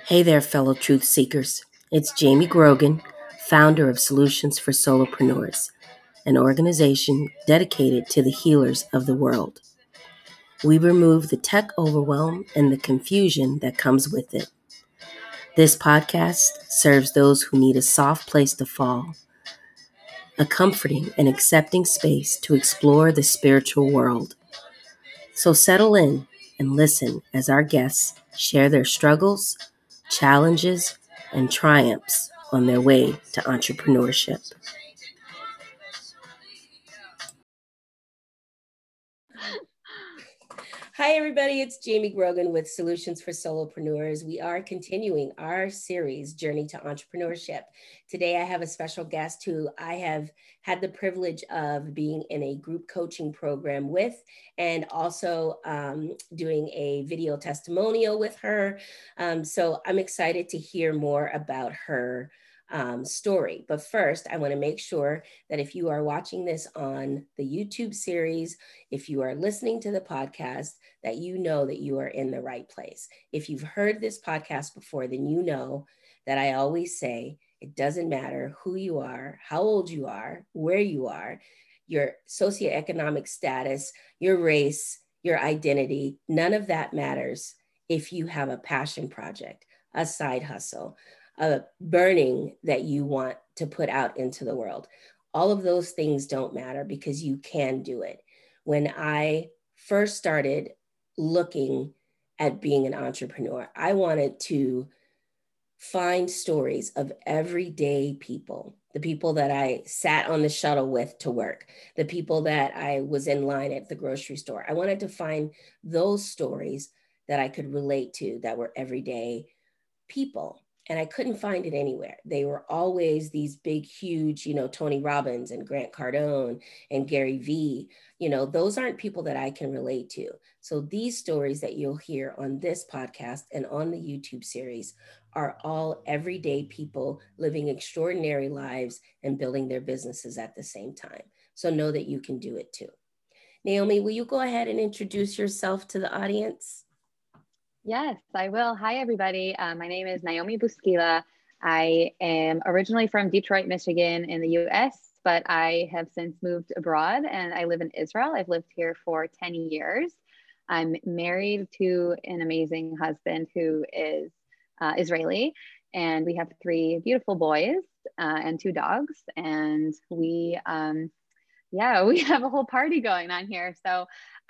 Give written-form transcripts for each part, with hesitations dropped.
Hey there, fellow truth seekers. It's Jamie Grogan, founder of Solutions for Solopreneurs, an organization dedicated to the healers of the world. We remove the tech overwhelm and the confusion that comes with it. This podcast serves those who need a soft place to fall, a comforting and accepting space to explore the spiritual world. So settle in and listen as our guests share their struggles, challenges, and triumphs on their way to entrepreneurship. Hi, everybody. It's Jamie Grogan with Solutions for Solopreneurs. We are continuing our series, Journey to Entrepreneurship. Today, I have a special guest who I have had the privilege of being in a group coaching program with, and also doing a video testimonial with her. So I'm excited to hear more about her story. But first, I want to make sure that if you are watching this on the YouTube series, if you are listening to the podcast, that you know that you are in the right place. If you've heard this podcast before, then you know that I always say it doesn't matter who you are, how old you are, where you are, your socioeconomic status, your race, your identity, none of that matters if you have a passion project, a side hustle, a burning that you want to put out into the world. All of those things don't matter because you can do it. When I first started looking at being an entrepreneur, I wanted to find stories of everyday people, the people that I sat on the shuttle with to work, the people that I was in line at the grocery store. I wanted to find those stories that I could relate to that were everyday people. And I couldn't find it anywhere. They were always these big, huge, Tony Robbins and Grant Cardone and Gary Vee. Those aren't people that I can relate to. So these stories that you'll hear on this podcast and on the YouTube series are all everyday people living extraordinary lives and building their businesses at the same time. So know that you can do it too. Naomi, will you go ahead and introduce yourself to the audience? Yes, I will. Hi, everybody. My name is Naomi Busquila. I am originally from Detroit, Michigan in the US, but I have since moved abroad and I live in Israel. I've lived here for 10 years. I'm married to an amazing husband who is Israeli, and we have 3 beautiful boys and 2 dogs. And we have a whole party going on here. So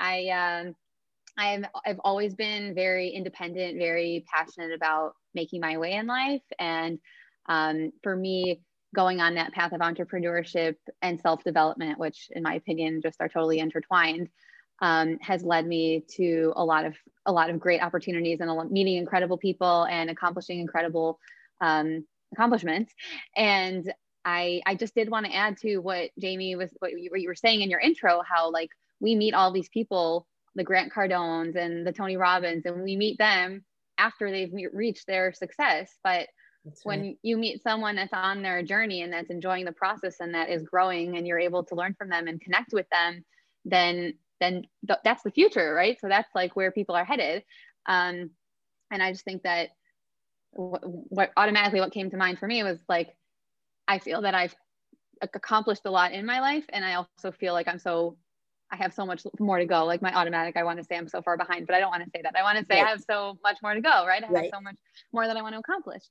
I've always been very independent, very passionate about making my way in life. And for me, going on that path of entrepreneurship and self-development, which in my opinion, just are totally intertwined, has led me to a lot of great opportunities and meeting incredible people and accomplishing incredible accomplishments. And I just did want to add to what Jamie what you were saying in your intro, how like we meet all these people, the Grant Cardones and the Tony Robbins, and we meet them after they've reached their success. But when you meet someone that's on their journey and that's enjoying the process and that is growing and you're able to learn from them and connect with them, then that's the future, right? So that's like where people are headed. And I just think that what came to mind for me was like, I feel that I've accomplished a lot in my life. And I also feel like I have so much more to go. Like I want to say I'm so far behind, but I don't want to say that. I want to say I have so much more to go, right? I have so much more that I want to accomplish.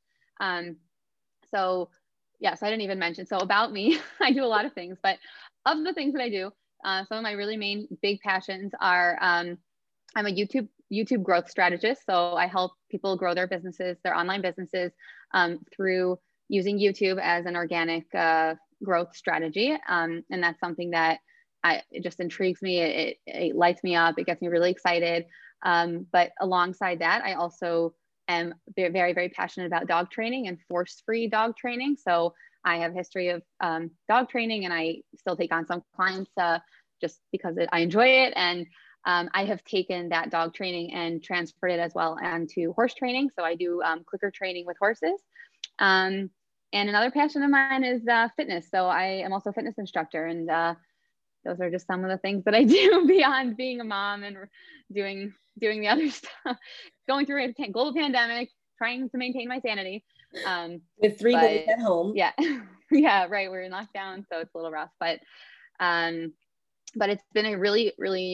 So yes, I didn't even mention. So about me, I do a lot of things, but of the things that I do, some of my really main big passions are, I'm a YouTube growth strategist. So I help people grow their businesses, their online businesses, through using YouTube as an organic growth strategy. And that's something that it just intrigues me. It lights me up. It gets me really excited. But alongside that, I also am very, very, very passionate about dog training and force-free dog training. So I have a history of dog training, and I still take on some clients just because I enjoy it. And I have taken that dog training and transferred it as well onto horse training. So I do clicker training with horses. And another passion of mine is fitness. So I am also a fitness instructor, and those are just some of the things that I do beyond being a mom and doing the other stuff, going through a global pandemic, trying to maintain my sanity. With 3 boys at home. Yeah. Yeah, right. We're in lockdown, so it's a little rough, but it's been a really, really,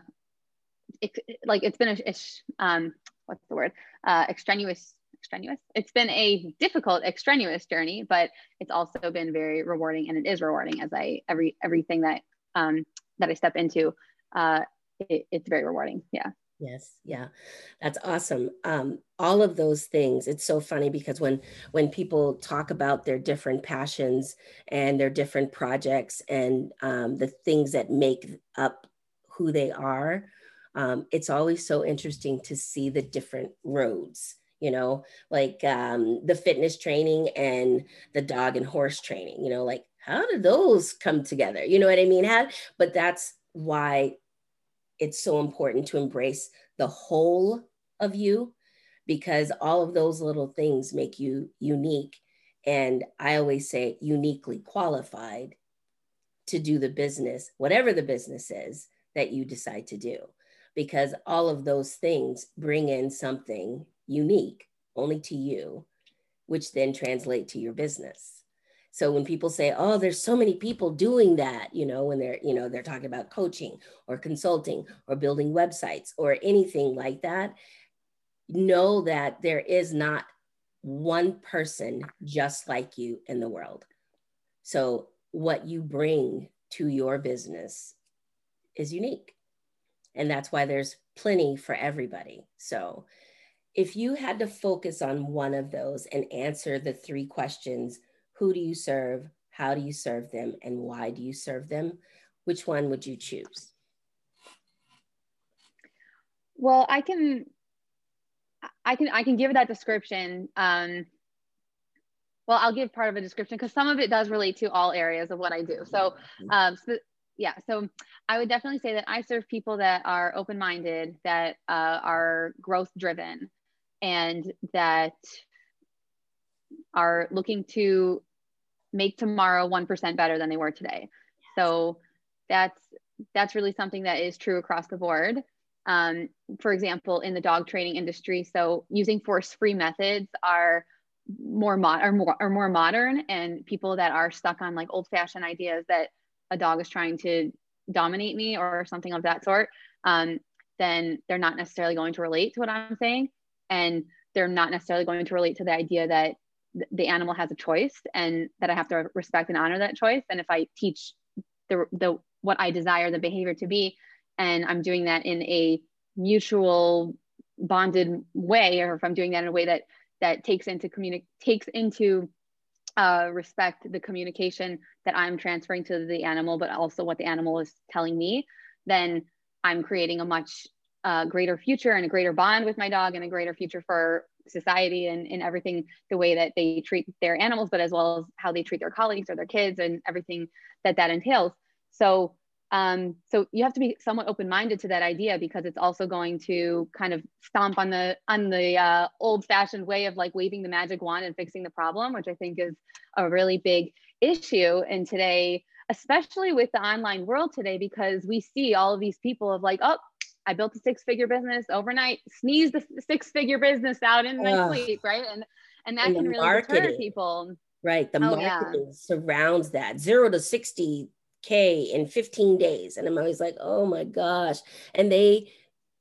it's been what's the word? Extraneous. It's been a difficult, extraneous journey, but it's also been very rewarding, and it is rewarding as everything that I step into, it's very rewarding. Yeah. Yes. Yeah. That's awesome. All of those things, it's so funny because when people talk about their different passions and their different projects and the things that make up who they are, it's always so interesting to see the different roads, like the fitness training and the dog and horse training, like how did those come together? You know what I mean? But that's why it's so important to embrace the whole of you, because all of those little things make you unique. And I always say uniquely qualified to do the business, whatever the business is that you decide to do, because all of those things bring in something unique only to you, which then translate to your business. So when people say, oh, there's so many people doing that, when they're talking about coaching or consulting or building websites or anything like that, know that there is not one person just like you in the world. So what you bring to your business is unique. And that's why there's plenty for everybody. So if you had to focus on one of those and answer the 3 questions, who do you serve, how do you serve them, and why do you serve them, which one would you choose? Well, I can give that description. Well, I'll give part of a description because some of it does relate to all areas of what I do. So I would definitely say that I serve people that are open-minded, that are growth-driven, and that are looking to make tomorrow 1% better than they were today. So that's really something that is true across the board. For example, in the dog training industry, so using force-free methods are more modern, and people that are stuck on like old-fashioned ideas that a dog is trying to dominate me or something of that sort, then they're not necessarily going to relate to what I'm saying, and they're not necessarily going to relate to the idea that the animal has a choice and that I have to respect and honor that choice. And if I teach the what I desire the behavior to be, and I'm doing that in a mutual bonded way, or if I'm doing that in a way that takes into respect the communication that I'm transferring to the animal, but also what the animal is telling me, then I'm creating a much greater future and a greater bond with my dog, and a greater future for society and everything, the way that they treat their animals, but as well as how they treat their colleagues or their kids and everything that entails. So you have to be somewhat open-minded to that idea, because it's also going to kind of stomp on the old-fashioned way of like waving the magic wand and fixing the problem, which I think is a really big issue in today, especially with the online world today, because we see all of these people of like, oh, I built a 6-figure business overnight, sneezed the 6-figure business out in my sleep, right? And that can really deter people. Right. The marketing surrounds that 0 to 60K in 15 days. And I'm always like, oh my gosh. And they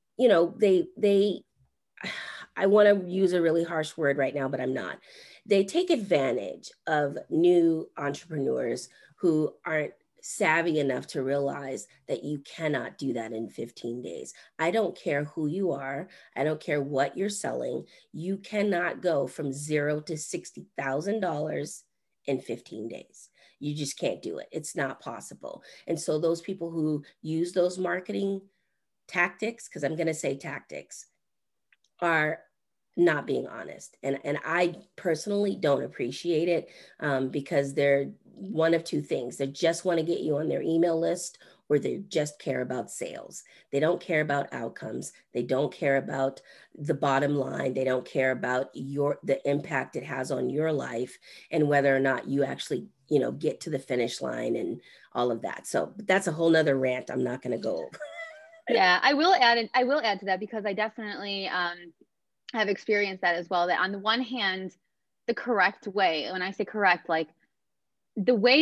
I want to use a really harsh word right now, but I'm not. They take advantage of new entrepreneurs who aren't savvy enough to realize that you cannot do that in 15 days. I don't care who you are. I don't care what you're selling. You cannot go from 0 to $60,000 in 15 days. You just can't do it. It's not possible. And so those people who use those marketing tactics, because I'm going to say tactics, are not being honest. And I personally don't appreciate it, because they're one of 2 things. They just want to get you on their email list, or they just care about sales. They don't care about outcomes. They don't care about the bottom line. They don't care about the impact it has on your life and whether or not you actually, get to the finish line and all of that. So that's a whole nother rant I'm not going to go over. Yeah, I will add to that, because I definitely have experienced that as well, that on the one hand, the correct way, when I say correct, like the way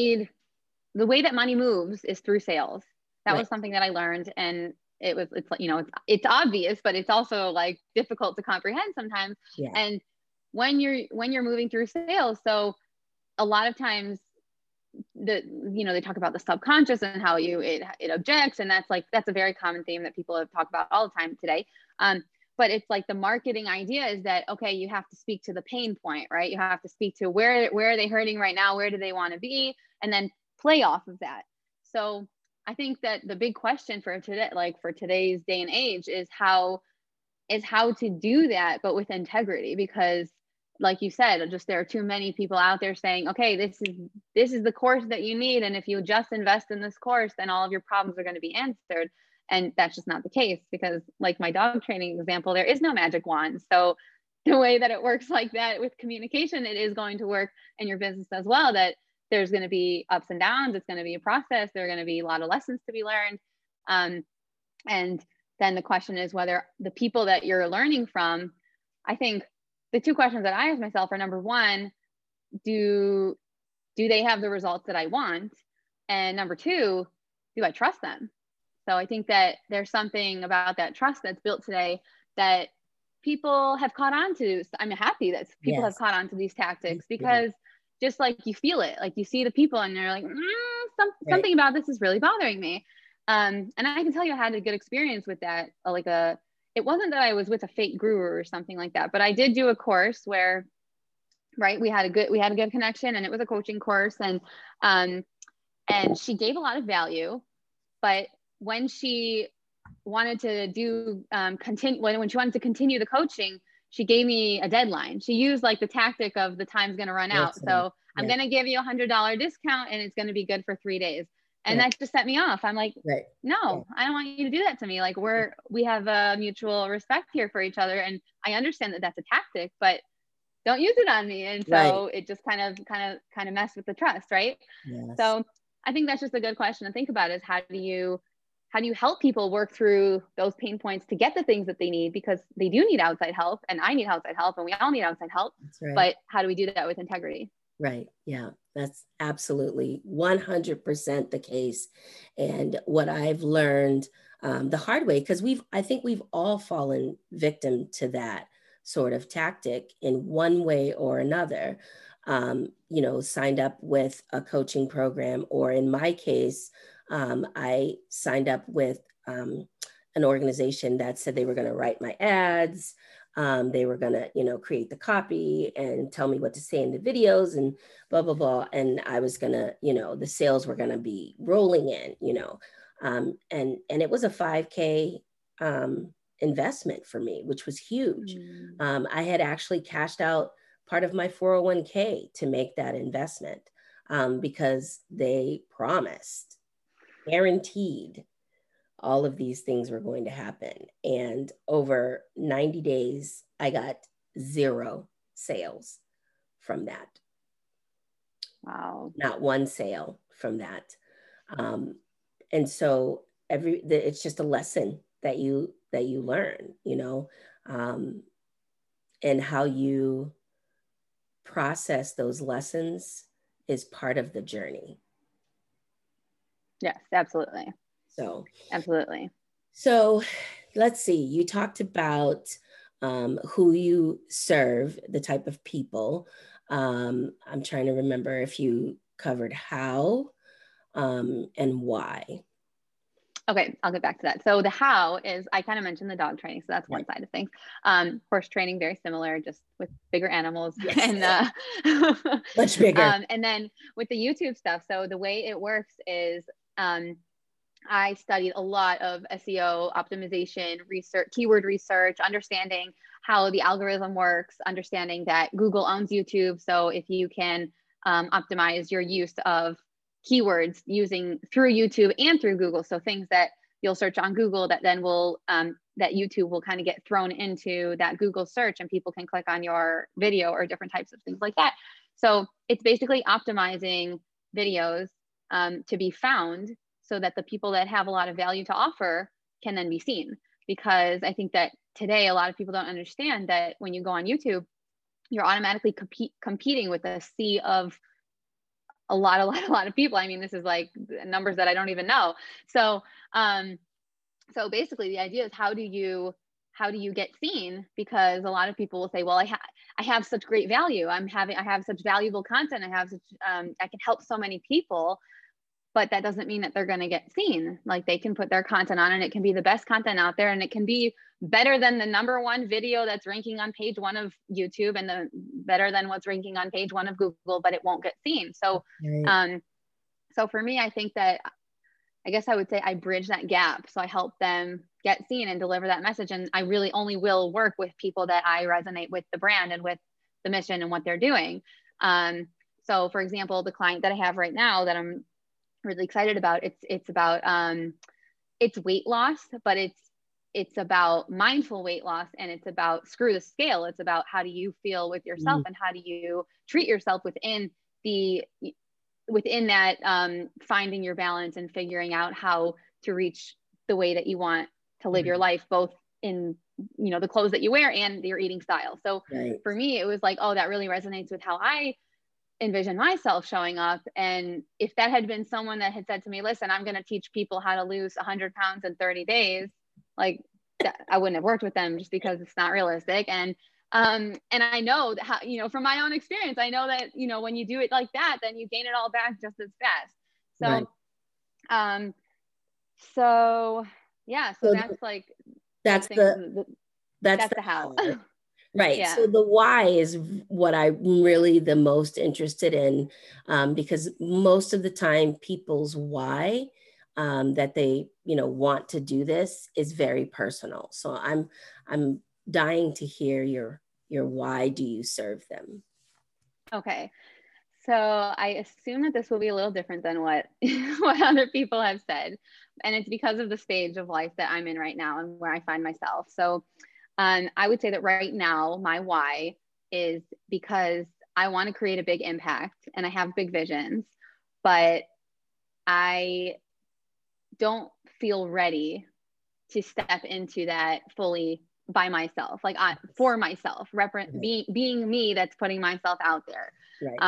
that money moves is through sales. That Right. was something that I learned. And it's obvious, but it's also like difficult to comprehend sometimes. Yeah. And when you're moving through sales, so a lot of times they talk about the subconscious and how it objects. And that's a very common theme that people have talked about all the time today. But it's like the marketing idea is that, okay, you have to speak to the pain point, right? You have to speak to where are they hurting right now? Where do they want to be? And then play off of that. So I think that the big question for today, like for today's day and age, is how to do that, but with integrity, because like you said, just there are too many people out there saying, okay, this is the course that you need, and if you just invest in this course, then all of your problems are going to be answered. And that's just not the case, because like my dog training example, there is no magic wand. So the way that it works like that with communication, it is going to work in your business as well, that there's going to be ups and downs. It's going to be a process. There are going to be a lot of lessons to be learned. And then the question is whether the people that you're learning from, I think the two questions that I ask myself are, number one, do they have the results that I want? And number two, do I trust them? So I think that there's something about that trust that's built today that people have caught on to. I'm happy that people have caught on to these tactics, because just like you feel it, like you see the people and they're like, something about this is really bothering me. And I can tell you I had a good experience with that. It wasn't that I was with a fake guru or something like that, but I did do a course where, right, we had a good connection, and it was a coaching course, and she gave a lot of value. But when she wanted to when she wanted to continue the coaching, she gave me a deadline. She used like the tactic of the time's going to run out. So I'm going to give you $100 discount, and it's going to be good for 3 days. And that just set me off. I'm like, no, I don't want you to do that to me. Like we have a mutual respect here for each other. And I understand that that's a tactic, but don't use it on me. And so it just kind of messed with the trust. Right. Yes. So I think that's just a good question to think about, is how do you help people work through those pain points to get the things that they need, because they do need outside help, and I need outside help, and we all need outside help. That's right. But how do we do that with integrity? Right. Yeah, that's absolutely 100% the case. And what I've learned the hard way, because I think we've all fallen victim to that sort of tactic in one way or another. Signed up with a coaching program, or in my case, I signed up with an organization that said they were going to write my ads. They were going to, create the copy and tell me what to say in the videos and blah, blah, blah. And I was going to, the sales were going to be rolling in, and it was a 5K investment for me, which was huge. I had actually cashed out part of my 401k to make that investment because they promised, guaranteed, all of these things were going to happen. And over 90 days, I got 0 sales from that. Wow. Not one sale from that. And so it's just a lesson that you learn, and how you process those lessons is part of the journey. Yes, absolutely. So absolutely. So let's see, you talked about who you serve, the type of people. I'm trying to remember if you covered how and why. Okay, I'll get back to that. So the how is, I kind of mentioned the dog training, so that's one side of things. Horse training, very similar, just with bigger animals. Yes. And much bigger. And then with the YouTube stuff, so the way it works is I studied a lot of SEO optimization research, keyword research, understanding how the algorithm works, understanding that Google owns YouTube. So if you can optimize your use of keywords through YouTube and through Google, so things that you'll search on Google that then will that YouTube will kind of get thrown into that Google search, and people can click on your video or different types of things like that. So it's basically optimizing videos to be found, so that the people that have a lot of value to offer can then be seen. because I think that today a lot of people don't understand that when you go on YouTube, you're automatically competing with a sea of a lot of people. I mean, this is like numbers that I don't even know. So, so basically the idea is how do you get seen? Because a lot of people will say, well, I have such great value. I have such valuable content. I have such, I can help so many people, but that doesn't mean that they're going to get seen. Like, they can put their content on and it can be the best content out there, and it can be better than the #1 video that's ranking on page 1 of YouTube, and the better than what's ranking on page 1 of Google, but it won't get seen. So, Right. So for me, I think that, I guess I would say I bridge that gap. So I help them get seen and deliver that message. And I really only will work with people that I resonate with the brand and with the mission and what they're doing. So for example, the client that I have right now that I'm really excited about, it's about, it's weight loss, but it's about mindful weight loss, and it's about screw the scale. It's about how do you feel with yourself, and how do you treat yourself within that, finding your balance and figuring out how to reach the way that you want to live your life, both in, the clothes that you wear and your eating style. So for me, it was like, oh, that really resonates with how I envision myself showing up. And if that had been someone that had said to me, listen, I'm going to teach people how to lose 100 pounds in 30 days, like, I wouldn't have worked with them, just because it's not realistic. And I know that how, from my own experience, I know that, when you do it like that, then you gain it all back just as fast. So, Right. So yeah, so So that's like, that's that's the the how. Right. Yeah. So the why is what I'm really the most interested in, because most of the time people's why, that they, want to do this is very personal. So I'm dying to hear your why do you serve them? Okay. So I assume that this will be a little different than what what other people have said, and it's because of the stage of life that I'm in right now and where I find myself. So I would say that right now my why is because I want to create a big impact and I have big visions, but I don't feel ready to step into that fully by myself, like for myself, being me, that's putting myself out there. Right.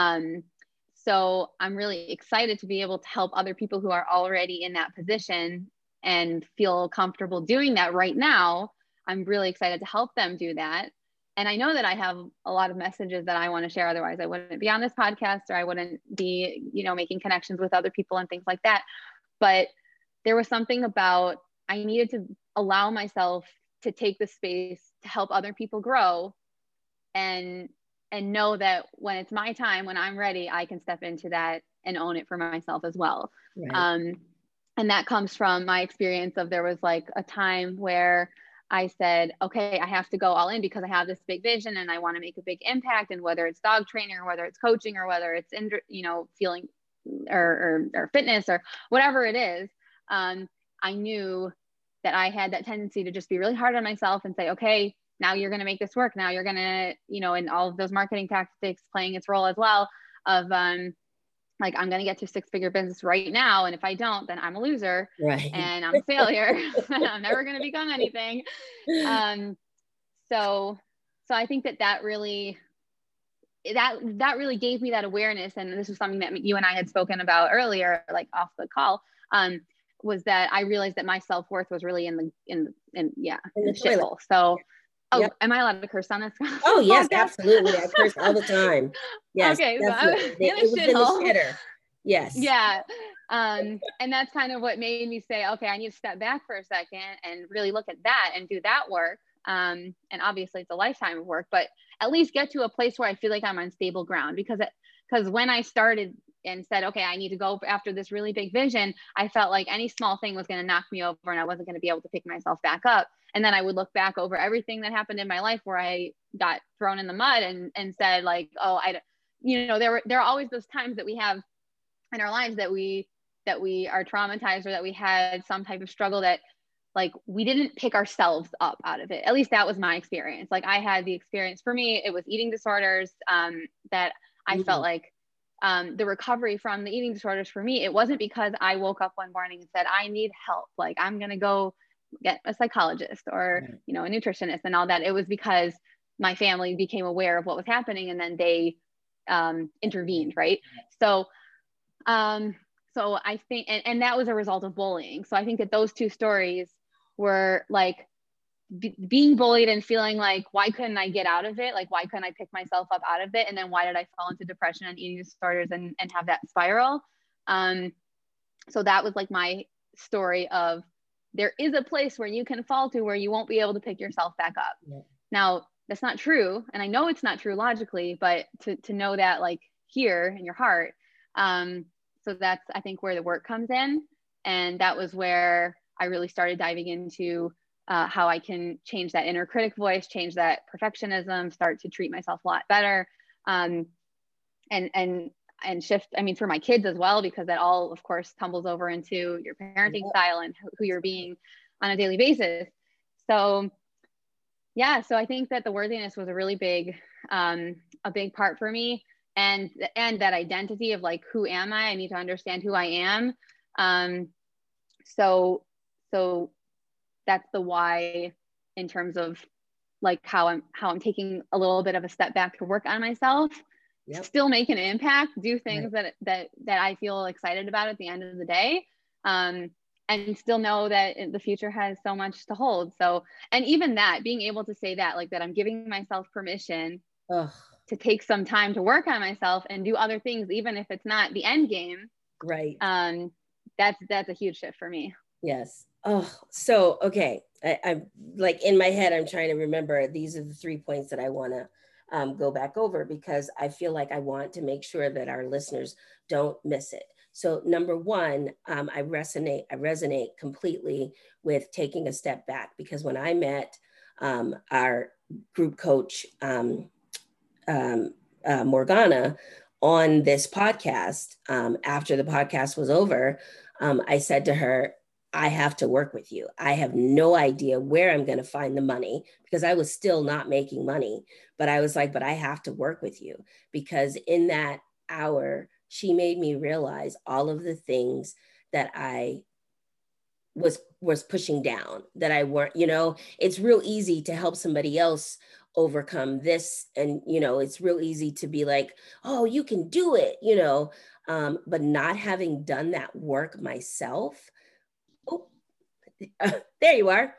So I'm really excited to be able to help other people who are already in that position and feel comfortable doing that right now. I'm really excited to help them do that. And I know that I have a lot of messages that I want to share. Otherwise, I wouldn't be on this podcast, or I wouldn't be, making connections with other people and things like that. But there was something about, I needed to allow myself to take the space to help other people grow, and know that when it's my time, when I'm ready, I can step into that and own it for myself as well. Right. And that comes from my experience of, there was like a time where I said, okay, I have to go all in because I have this big vision and I want to make a big impact. And whether it's dog training, or whether it's coaching, or whether it's, feeling or fitness, or whatever it is, I knew that I had that tendency to just be really hard on myself and say, okay, now you're going to make this work. Now you're going to, and all of those marketing tactics playing its role as well, of, like, I'm going to get to 6-figure business right now. And if I don't, then I'm a loser, Right. and I'm a failure. I'm never going to become anything. So I think that really gave me that awareness. And this was something that you and I had spoken about earlier, like off the call, was that I realized that my self-worth was really in the shithole. So, Yep. Am I allowed to curse on this? Oh yes, absolutely. I curse all the time. Yes, okay, definitely. So it was in the shitter. Yes. Yeah. And that's kind of what made me say, okay, I need to step back for a second and really look at that and do that work. And obviously it's a lifetime of work, but at least get to a place where I feel like I'm on stable ground, because when I started and said, okay, I need to go after this really big vision, I felt like any small thing was going to knock me over and I wasn't going to be able to pick myself back up. And then I would look back over everything that happened in my life where I got thrown in the mud and said, like, oh, there are always those times that we have in our lives that we are traumatized, or that we had some type of struggle that, like, we didn't pick ourselves up out of it. At least that was my experience. Like, I had the experience, for me, it was eating disorders, that I felt like, the recovery from the eating disorders for me, it wasn't because I woke up one morning and said, I need help. Like, I'm going to go, get a psychologist or, you know, a nutritionist and all that. It was because my family became aware of what was happening and then they intervened, right? So so I think, and that was a result of bullying. So I think that those two stories were like being bullied and feeling like, why couldn't I get out of it? Like, why couldn't I pick myself up out of it? And then why did I fall into depression and eating disorders and have that spiral? So that was like my story of, there is a place where you can fall to where you won't be able to pick yourself back up. Yeah. Now, that's not true. And I know it's not true logically, but to know that like here in your heart. So that's, I think, where the work comes in. And that was where I really started diving into how I can change that inner critic voice, change that perfectionism, start to treat myself a lot better. And shift, I mean, for my kids as well, because that all, of course, tumbles over into your parenting style and who you're being on a daily basis. So yeah, so I think that the worthiness was a really big, a big part for me. And that identity of like, who am I? I need to understand who I am. So that's the why, in terms of like how I'm taking a little bit of a step back to work on myself, still make an impact, do things that I feel excited about at the end of the day. And still know that the future has so much to hold. So, and even that, being able to say that, like that I'm giving myself permission to take some time to work on myself and do other things, even if it's not the end game. Right. That's a huge shift for me. Yes. Oh, so, okay. I'm like in my head, I'm trying to remember, these are the 3 points that I want to go back over, because I feel like I want to make sure that our listeners don't miss it. So number one, I resonate completely with taking a step back, because when I met our group coach, Morgana, on this podcast, after the podcast was over, I said to her, I have to work with you. I have no idea where I'm going to find the money, because I was still not making money, but I was like, but I have to work with you, because in that hour, she made me realize all of the things that I was pushing down, that I weren't, you know, it's real easy to help somebody else overcome this. And, you know, it's real easy to be like, oh, you can do it, you know, but not having done that work myself. Oh, there you are.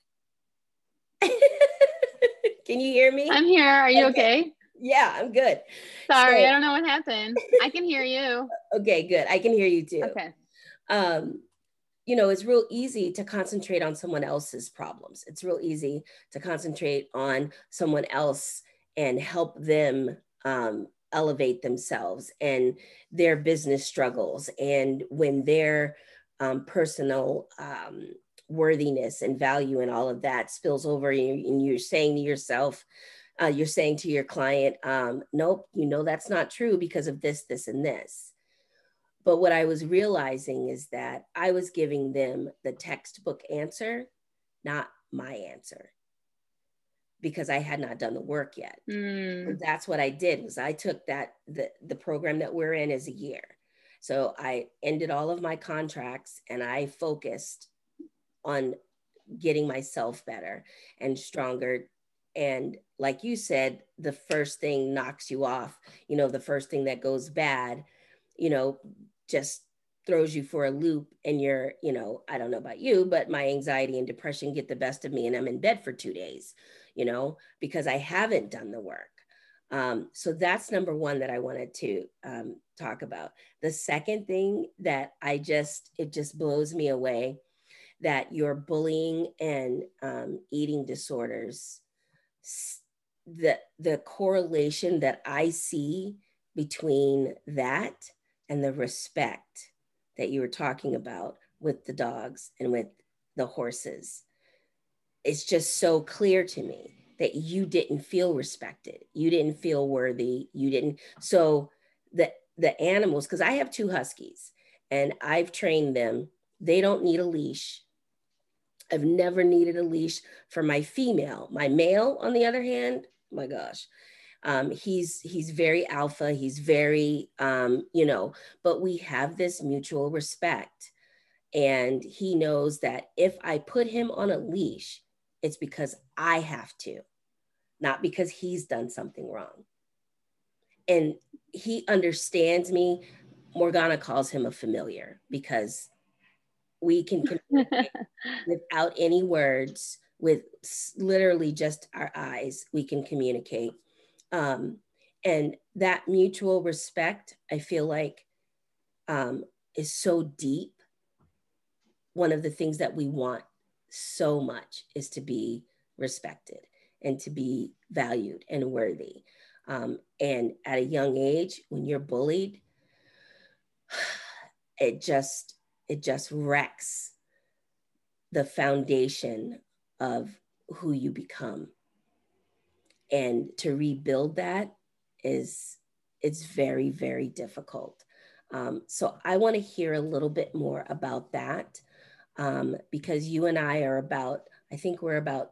Can you hear me? I'm here. Are you okay? Yeah, I'm good. Sorry, so, I don't know what happened. I can hear you. Okay, good. I can hear you too. Okay. You know, it's real easy to concentrate on someone else's problems. It's real easy to concentrate on someone else and help them elevate themselves and their business struggles. And when their personal worthiness and value and all of that spills over, and you're saying to yourself, you're saying to your client, nope, you know, that's not true because of this, this, and this. But what I was realizing is that I was giving them the textbook answer, not my answer, because I had not done the work yet. So that's what I did, was I took that, the program that we're in is a year. So I ended all of my contracts and I focused on getting myself better and stronger. And like you said, the first thing knocks you off, you know, the first thing that goes bad, you know, just throws you for a loop, and you're, you know, I don't know about you, but my anxiety and depression get the best of me and I'm in bed for 2 days, you know, because I haven't done the work. So that's number one that I wanted to talk about. The second thing that it just blows me away, that your bullying and eating disorders, the correlation that I see between that and the respect that you were talking about with the dogs and with the horses, it's just so clear to me that you didn't feel respected. You didn't feel worthy. You didn't. So the animals, because I have 2 huskies and I've trained them, they don't need a leash. I've never needed a leash for my female. My male, on the other hand, my gosh, he's very alpha. He's very, you know, but we have this mutual respect. And he knows that if I put him on a leash, it's because I have to, not because he's done something wrong. And he understands me. Morgana calls him a familiar because we can communicate without any words, with literally just our eyes, we can communicate. And that mutual respect, I feel like, is so deep. One of the things that we want so much is to be respected and to be valued and worthy. And at a young age, when you're bullied, it just wrecks the foundation of who you become. And to rebuild that it's very, very difficult. So I want to hear a little bit more about that, because you and I are about, I think we're about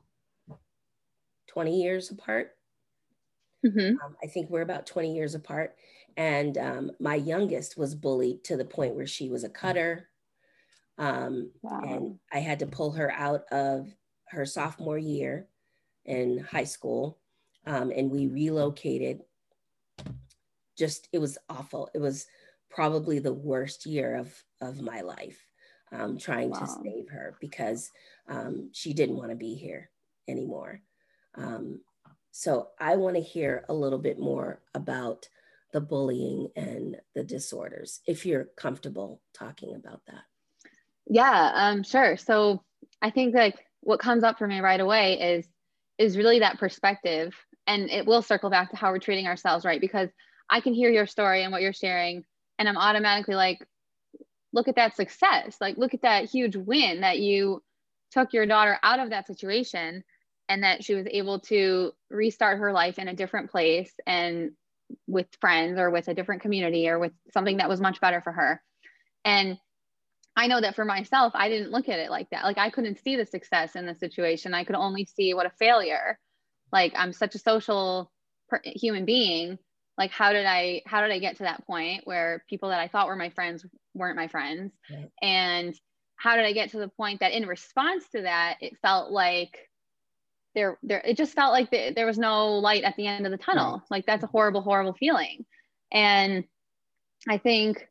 20 years apart. Mm-hmm. I think we're about 20 years apart. And my youngest was bullied to the point where she was a cutter. Wow. And I had to pull her out of her sophomore year in high school. And we relocated. Just, it was awful. It was probably the worst year of my life, trying to save her because she didn't want to be here anymore. So I want to hear a little bit more about the bullying and the disorders, if you're comfortable talking about that. Yeah, sure. So I think like what comes up for me right away is really that perspective, and it will circle back to how we're treating ourselves, right? Because I can hear your story and what you're sharing, and I'm automatically like, look at that success. Like, look at that huge win that you took your daughter out of that situation and that she was able to restart her life in a different place and with friends or with a different community or with something that was much better for her. And I know that for myself, I didn't look at it like that. Like, I couldn't see the success in the situation. I could only see what a failure. Like, I'm such a social human being. Like, how did I get to that point where people that I thought were my friends weren't my friends? Right. And how did I get to the point that in response to that, it felt like it just felt like there was no light at the end of the tunnel. Right. Like, that's a horrible, horrible feeling. And I think,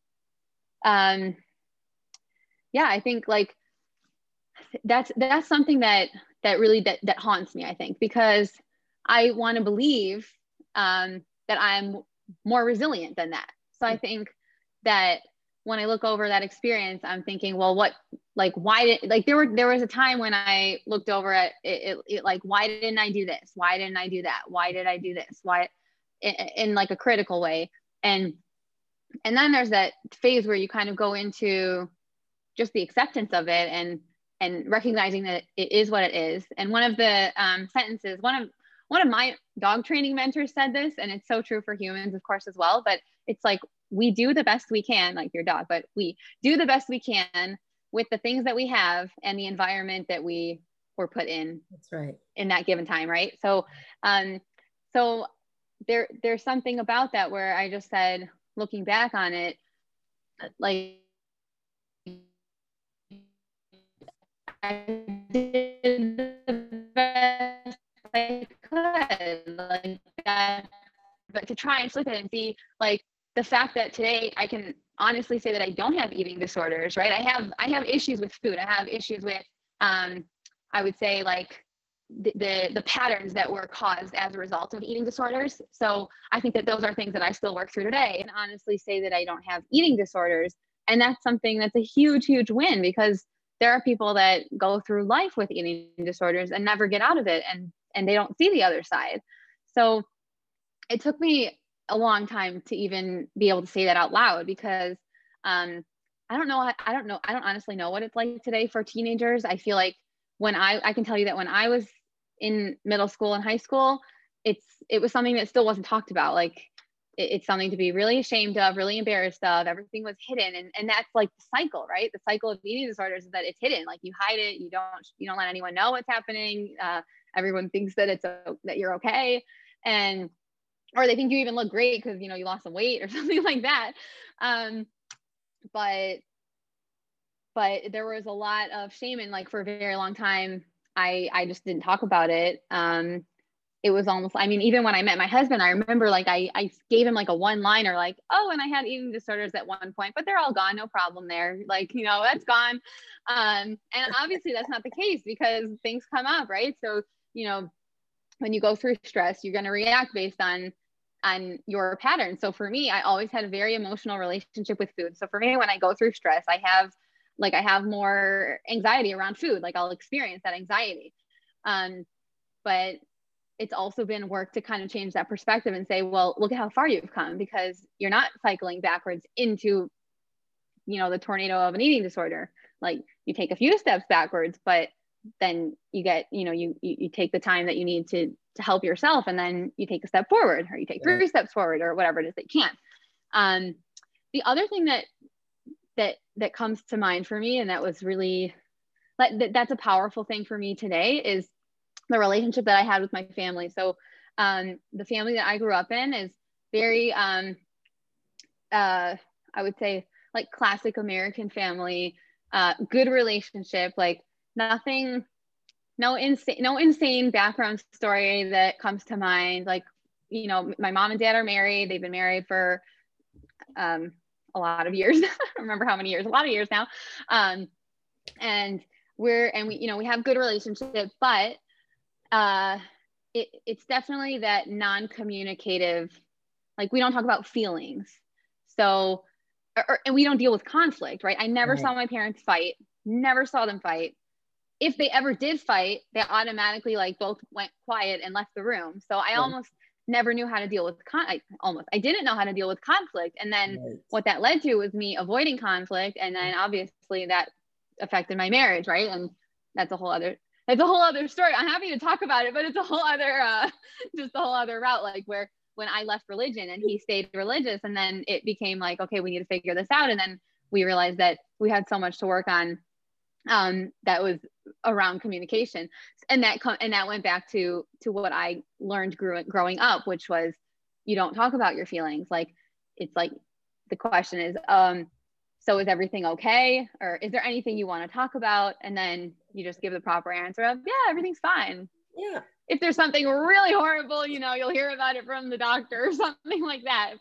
yeah, I think like that's something that really that haunts me, I think, because I want to believe that I'm more resilient than that. So I think that when I look over that experience, I'm thinking, well, why did, like, there was a time when I looked over at it like, why didn't I do this? Why didn't I do that? Why did I do this? Why, in like a critical way. And then there's that phase where you kind of go into just the acceptance of it and recognizing that it is what it is. And one of the sentences, one of my dog training mentors said this, and it's so true for humans, of course, as well, but it's like, we do the best we can, like your dog, but we do the best we can with the things that we have and the environment that we were put in. That's right. In that given time. Right. So, so there's something about that where I just said, looking back on it, like, I did the best I could, like that, but to try and flip it and see, like, the fact that today I can honestly say that I don't have eating disorders, right? I have issues with food. I have issues with, I would say, like, the patterns that were caused as a result of eating disorders. So I think that those are things that I still work through today, and honestly say that I don't have eating disorders. And that's something that's a huge, huge win, because there are people that go through life with eating disorders and never get out of it, and they don't see the other side. So it took me a long time to even be able to say that out loud, because I don't honestly know what it's like today for teenagers. I feel like when I can tell you that when I was in middle school and high school, it was something that still wasn't talked about. Like, it's something to be really ashamed of, really embarrassed of. Everything was hidden. And that's like the cycle, right? The cycle of eating disorders is that it's hidden. Like, you hide it. You don't let anyone know what's happening. Everyone thinks that that you're okay. Or they think you even look great because, you lost some weight or something like that. But but there was a lot of shame, and like for a very long time, I just didn't talk about it. It was almost, I mean, even when I met my husband, I remember like I gave him like a one liner, like, oh, and I had eating disorders at one point, but they're all gone, no problem there. Like, you know, that's gone. And obviously that's not the case because things come up, right? So, you know, when you go through stress, you're going to react based on your pattern. So for me, I always had a very emotional relationship with food. So for me, when I go through stress, I have more anxiety around food. Like I'll experience that anxiety. But it's also been work to kind of change that perspective and say, well, look at how far you've come, because you're not cycling backwards into, you know, the tornado of an eating disorder. Like you take a few steps backwards, but then you get, you know, you take the time that you need to help yourself, and then you take a step forward, or you take 3 steps forward, or whatever it is that you can. The other thing that comes to mind for me, and that was really, that's a powerful thing for me today, is the relationship that I had with my family. So the family that I grew up in is very, I would say, like classic American family, good relationship, like nothing, no insane background story that comes to mind. Like, you know, my mom and dad are married. They've been married for a lot of years. I don't remember how many years, a lot of years now. And we, you know, we have good relationship, but it's definitely that non-communicative, like we don't talk about feelings. So, and we don't deal with conflict, right? I never saw my parents fight, never saw them fight. If they ever did fight, they automatically like both went quiet and left the room. So I almost never knew how to deal with I didn't know how to deal with conflict. And then what that led to was me avoiding conflict. And then obviously that affected my marriage, right? And that's a whole other story. I'm happy to talk about it, but it's a whole other, just a whole other route, like where when I left religion and he stayed religious, and then it became like, okay, we need to figure this out. And then we realized that we had so much to work on, that was around communication. And that went back to what I learned growing up, which was, you don't talk about your feelings. Like, it's like, the question is, so is everything okay? Or is there anything you want to talk about? And then you just give the proper answer of, yeah, everything's fine. Yeah. If there's something really horrible, you know, you'll hear about it from the doctor or something like that.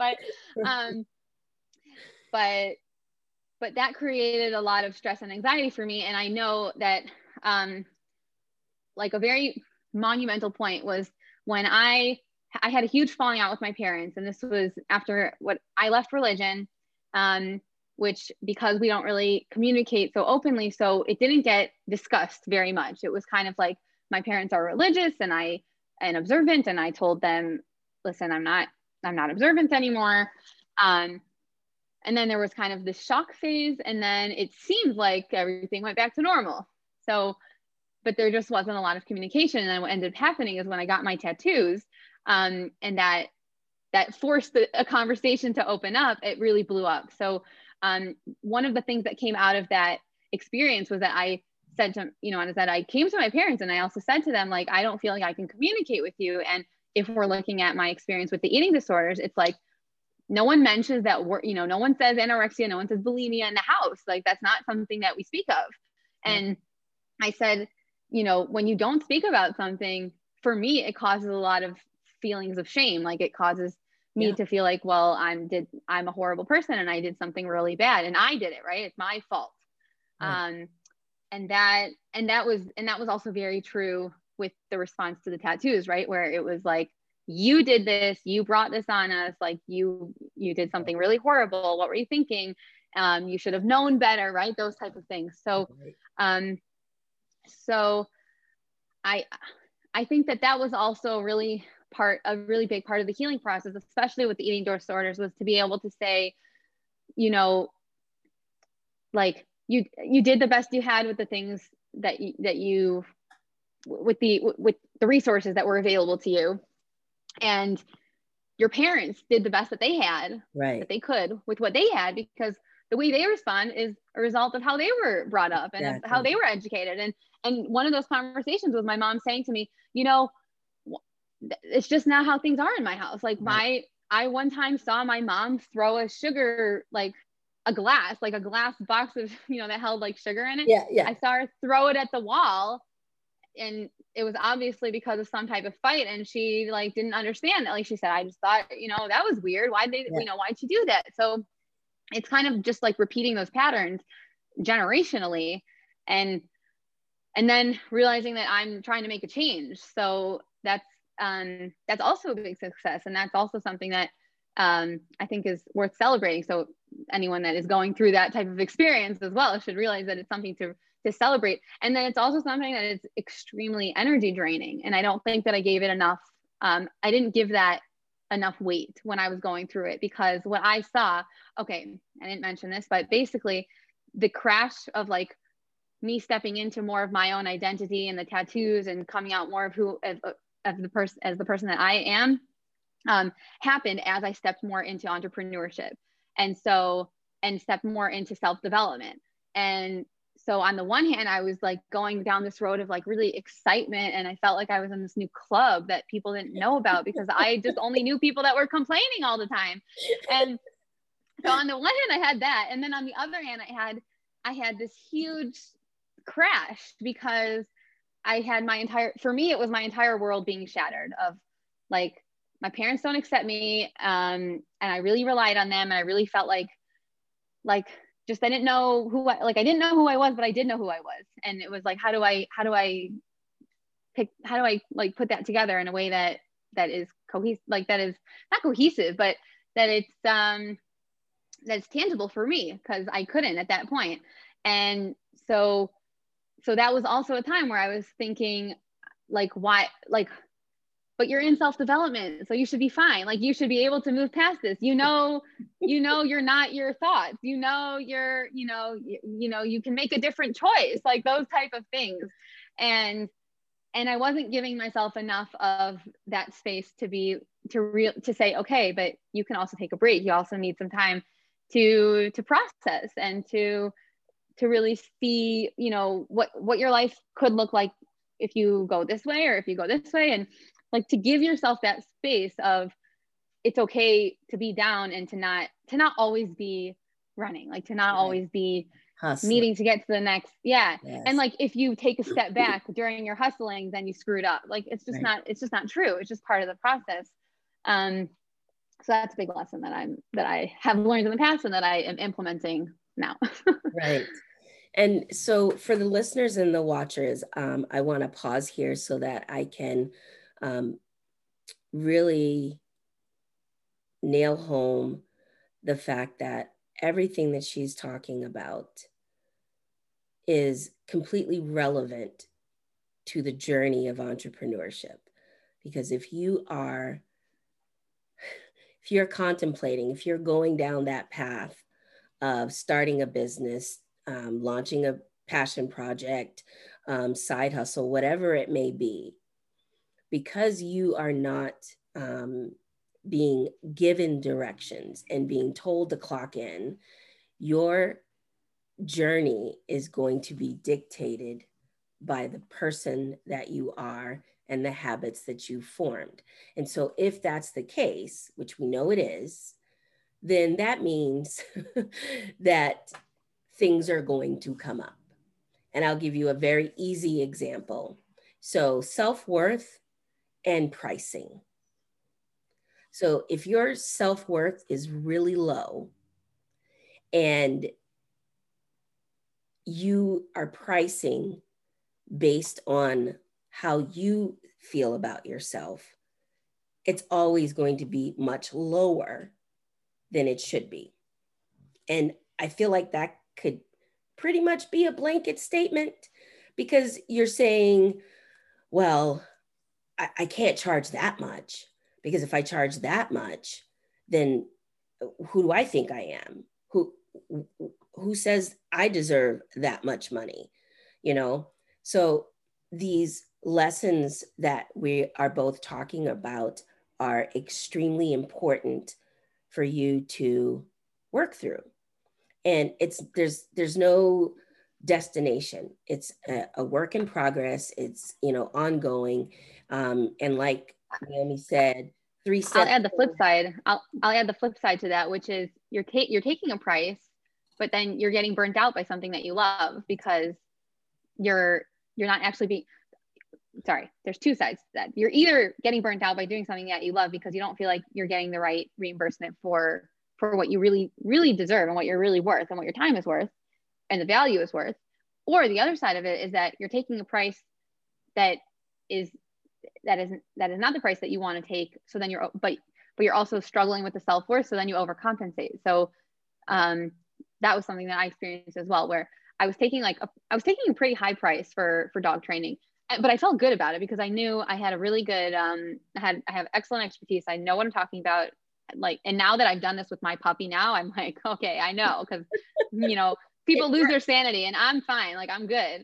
But that created a lot of stress and anxiety for me. And I know that, like a very monumental point was when I had a huge falling out with my parents. And this was after I left religion, which, because we don't really communicate so openly, so it didn't get discussed very much. It was kind of like, my parents are religious and observant, and I told them, listen, I'm not observant anymore. And then there was kind of this shock phase, and then it seemed like everything went back to normal. So, but there just wasn't a lot of communication. And then what ended up happening is when I got my tattoos, and that forced a conversation to open up, it really blew up. So one of the things that came out of that experience was that I said to, you know, and that I came to my parents, and I also said to them, like, I don't feel like I can communicate with you. And if we're looking at my experience with the eating disorders, it's like, no one mentions that no one says anorexia, no one says bulimia in the house. Like, that's not something that we speak of. And I said, you know, when you don't speak about something, for me, it causes a lot of feelings of shame. Like, it causes me to feel like, well, I'm a horrible person and I did something really bad and I did it, right? It's my fault. Right. And that was also very true with the response to the tattoos, right? Where it was like, you did this, you brought this on us, like you did something really horrible. What were you thinking? You should have known better, right? Those type of things. So, so I think that was also a really big part of the healing process, especially with the eating disorders, was to be able to say, you know, like you did the best you had with the things with the resources that were available to you. And your parents did the best that they had, that they could with what they had, because the way they respond is a result of how they were brought up and how they were educated. And one of those conversations was my mom saying to me, you know, it's just not how things are in my house. Like I one time saw my mom throw a sugar like a glass, like a glass box of, that held like sugar in it. Yeah, yeah. I saw her throw it at the wall, and it was obviously because of some type of fight, and she like didn't understand that. Like she said, I just thought, that was weird. Why'd she do that? So it's kind of just like repeating those patterns generationally, and then realizing that I'm trying to make a change. So that's also a big success, and that's also something that I think is worth celebrating. So anyone that is going through that type of experience as well should realize that it's something to celebrate. And then it's also something that is extremely energy draining. And I don't think that I gave it enough. I didn't give that enough weight when I was going through it, because what I saw, okay, I didn't mention this, but basically the crash of like me stepping into more of my own identity and the tattoos and coming out more of who, as the person that I am, happened as I stepped more into entrepreneurship. And stepped more into self-development. And so on the one hand, I was like going down this road of like really excitement. And I felt like I was in this new club that people didn't know about, because I just only knew people that were complaining all the time. And so on the one hand, I had that. And then on the other hand, I had this huge crash, because I had for me, it was my entire world being shattered of like, my parents don't accept me. And I really relied on them. And I really felt like just, I didn't know I didn't know who I was, but I did know who I was. And it was like, how do I like put that together in a way that is cohesive, like that is not cohesive, but that that's tangible for me, because I couldn't at that point. And so that was also a time where I was thinking like, why, like, but you're in self-development, so you should be fine. Like, you should be able to move past this. You're not your thoughts. You can make a different choice, like those type of things. And I wasn't giving myself enough of that space to say, okay, but you can also take a break. You also need some time to process and to really see, what your life could look like if you go this way or if you go this way. And like, to give yourself that space of, it's okay to be down and to not always be running, like to not always be needing to get to the next. Yeah. Yes. And like, if you take a step back during your hustling, then you screwed up. Like, it's just not true. It's just part of the process. So that's a big lesson that I have learned in the past and that I am implementing now. Right. And so for the listeners and the watchers, I want to pause here so that I can really nail home the fact that everything that she's talking about is completely relevant to the journey of entrepreneurship. Because if you're contemplating, if you're going down that path of starting a business, launching a passion project, side hustle, whatever it may be, because you are not being given directions and being told to clock in, your journey is going to be dictated by the person that you are and the habits that you've formed. And so if that's the case, which we know it is, then that means that things are going to come up. And I'll give you a very easy example. So self-worth and pricing. So if your self-worth is really low and you are pricing based on how you feel about yourself, it's always going to be much lower than it should be. And I feel like that could pretty much be a blanket statement, because you're saying, well, I can't charge that much, because if I charge that much, then who do I think I am? Who says I deserve that much money? So these lessons that we are both talking about are extremely important for you to work through. And there's no destination. It's a work in progress. It's, ongoing. And like Naomi said, 3 steps. I'll add the flip side. I'll add the flip side to that, which is you're taking a price, but then you're getting burnt out by something that you love because you're not actually being, sorry, there's two sides to that. You're either getting burnt out by doing something that you love because you don't feel like you're getting the right reimbursement for what you really, really deserve and what you're really worth and what your time is worth and the value is worth. Or the other side of it is that you're taking a price that is not the price that you want to take. So then but you're also struggling with the self-worth. So then you overcompensate. So that was something that I experienced as well, where I was taking a pretty high price for dog training, but I felt good about it because I knew I had a really good, I have excellent expertise. I know what I'm talking about. Like, and now that I've done this with my puppy now, I'm like, okay, I know. Cause you know, people lose their sanity and I'm fine. Like I'm good.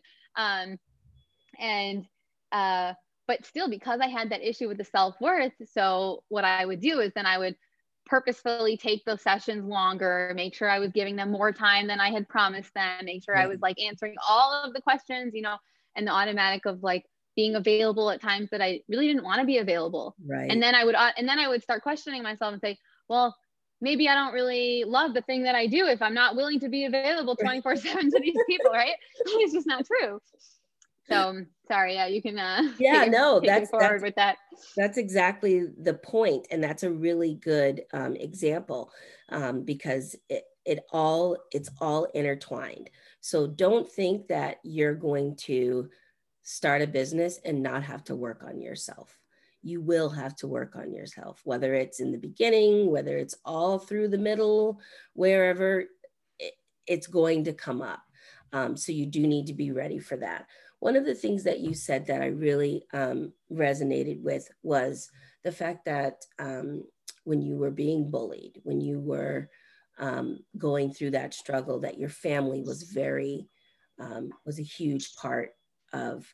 But still, because I had that issue with the self-worth. So what I would do is then I would purposefully take those sessions longer, make sure I was giving them more time than I had promised them, make sure I was like answering all of the questions, you know, and the automatic of like being available at times that I really didn't want to be available. Right. And then I would start questioning myself and say, well, maybe I don't really love the thing that I do if I'm not willing to be available 24/7 to these people, right? It's just not true. So sorry, yeah, you can take it forward with that. That's exactly the point. And that's a really good example because it's all intertwined. So don't think that you're going to start a business and not have to work on yourself. You will have to work on yourself, whether it's in the beginning, whether it's all through the middle, wherever it's going to come up. So you do need to be ready for that. One of the things that you said that I really resonated with was the fact that when you were being bullied, when you were going through that struggle, that your family was was a huge part of,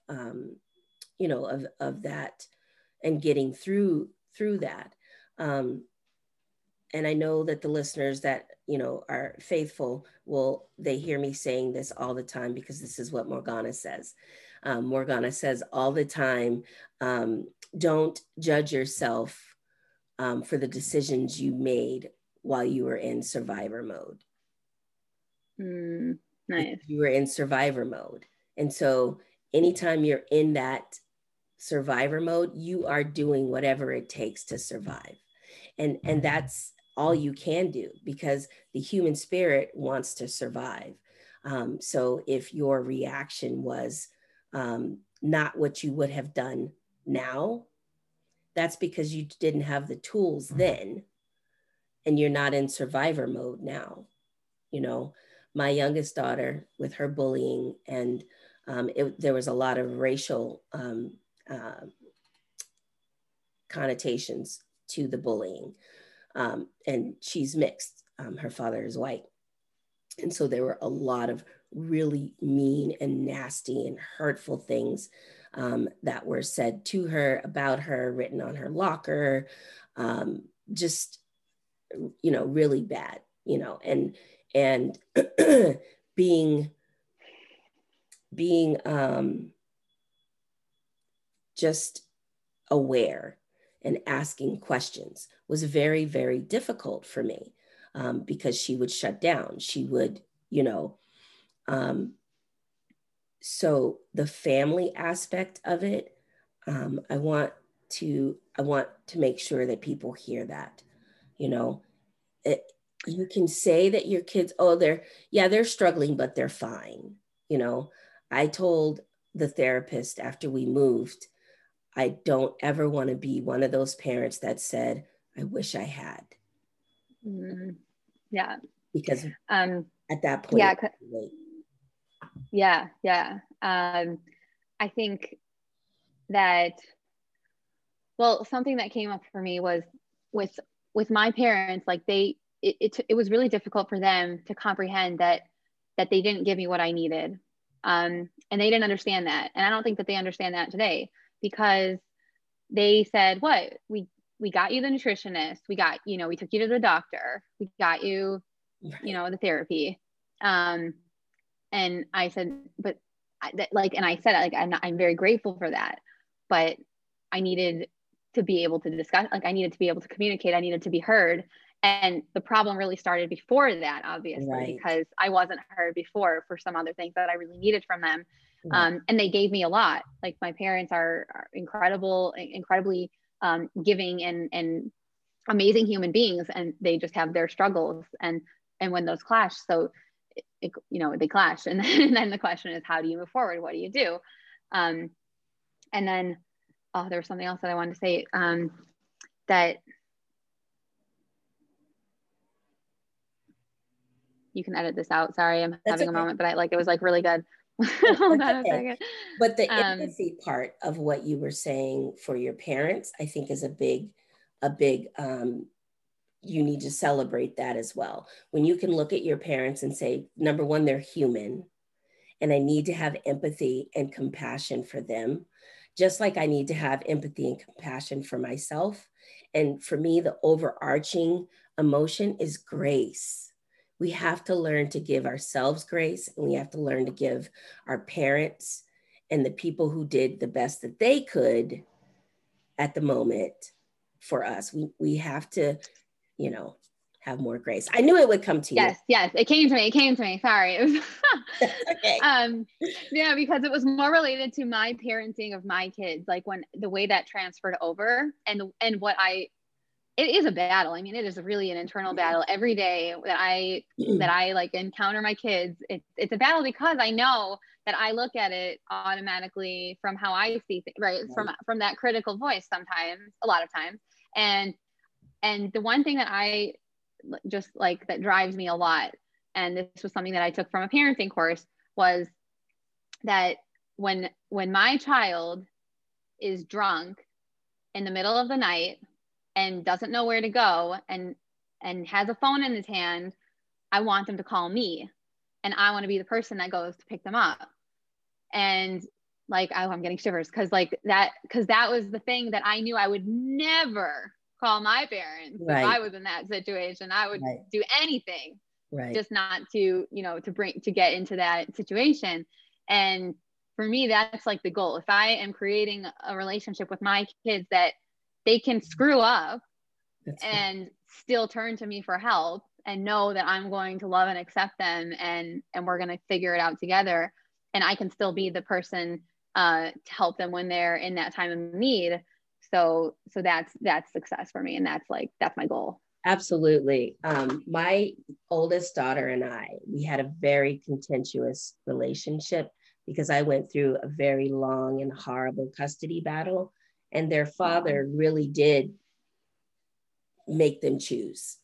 of that and getting through that. And I know that the listeners that, are faithful they hear me saying this all the time because this is what Morgana says. Morgana says all the time, don't judge yourself for the decisions you made while you were in survivor mode. Nice. You were in survivor mode. And so anytime you're in that survivor mode, you are doing whatever it takes to survive. And that's all you can do because the human spirit wants to survive. So if your reaction was not what you would have done now, that's because you didn't have the tools then and you're not in survivor mode now. My youngest daughter with her bullying and there was a lot of racial connotations to the bullying. And she's mixed. Her father is white. And so there were a lot of really mean and nasty and hurtful things that were said to her, about her, written on her locker, just, really bad, and being just aware and asking questions was very, very difficult for me because she would shut down. She would, so the family aspect of it, I want to make sure that people hear that, you can say that your kids, they're struggling, but they're fine. I told the therapist after we moved, I don't ever want to be one of those parents that said, I wish I had. Yeah. Because at that point, yeah. I think that, something that came up for me was with my parents, like it was really difficult for them to comprehend that they didn't give me what I needed. And they didn't understand that. And I don't think that they understand that today, because they said, what, we got you the nutritionist, we took you to the doctor, we got you, the therapy. And I said, but I'm very grateful for that, but I needed to be able to discuss, I needed to be able to communicate, I needed to be heard. And the problem really started before that, obviously, Right. because I wasn't heard before for some other things that I really needed from them. Right. And they gave me a lot. Like, my parents are incredibly giving and amazing human beings, and they just have their struggles. And when those clash, so they clash. And then the question is, how do you move forward? What do you do? And then, there was something else that I wanted to say, that you can edit this out. Sorry, I'm having a moment, but it was really good. Hold on a second. But the empathy part of what you were saying for your parents, I think, is a big, you need to celebrate that as well. When you can look at your parents and say, number one, they're human, and I need to have empathy and compassion for them, just like I need to have empathy and compassion for myself. And for me, the overarching emotion is grace. We have to learn to give ourselves grace, and we have to learn to give our parents and the people who did the best that they could at the moment for us. We have to, have more grace. I knew it would come to you. Yes, it came to me. Sorry. It was okay. Because it was more related to my parenting of my kids, like when the way that transferred over, and what it is a battle. I mean, it is really an internal battle every day that I encounter my kids. It's a battle, because I know that I look at it automatically from how I see things, right? From that critical voice a lot of times. And the one thing that I just that drives me a lot, and this was something that I took from a parenting course, was that when my child is drunk in the middle of the night and doesn't know where to go, and has a phone in his hand, I want them to call me, and I want to be the person that goes to pick them up. And I'm getting shivers, because that was the thing that I knew I would never call my parents. If I was in that situation, I would do anything, just not to get into that situation. And for me, that's the goal. If I am creating a relationship with my kids that they can screw up and still turn to me for help, and know that I'm going to love and accept them, and we're going to figure it out together, and I can still be the person to help them when they're in that time of need. So that's success for me. And that's my goal. Absolutely. My oldest daughter and we had a very contentious relationship, because I went through a very long and horrible custody battle, and their father really did make them choose.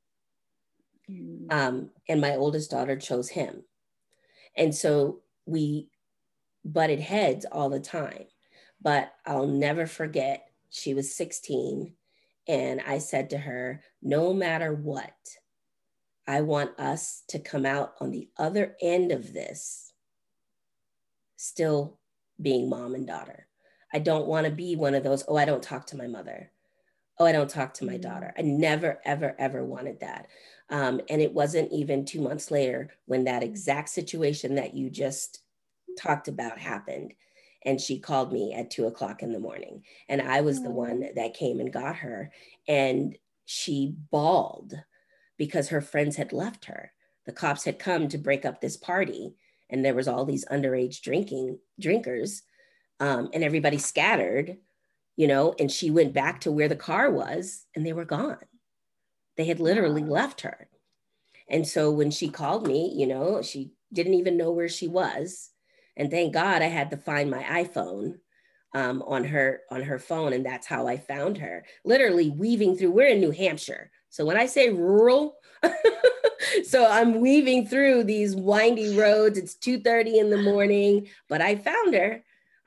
And my oldest daughter chose him. And so we butted heads all the time. But I'll never forget, she was 16, and I said to her, no matter what, I want us to come out on the other end of this still being mom and daughter. I don't want to be one of those, I don't talk to my mother. I don't talk to my daughter. I never, ever, ever wanted that. And it wasn't even 2 months later when that exact situation that you just talked about happened. And she called me at 2:00 in the morning. And I was the one that came and got her. And she bawled because her friends had left her. The cops had come to break up this party, and there was all these underage drinkers, and everybody scattered, and she went back to where the car was, and they were gone. They had literally left her. And so when she called me, she didn't even know where she was. And thank God I had to find my iPhone on her phone. And that's how I found her, literally weaving through, we're in New Hampshire. So when I say rural, so I'm weaving through these windy roads. It's 2:30 in the morning, but I found her.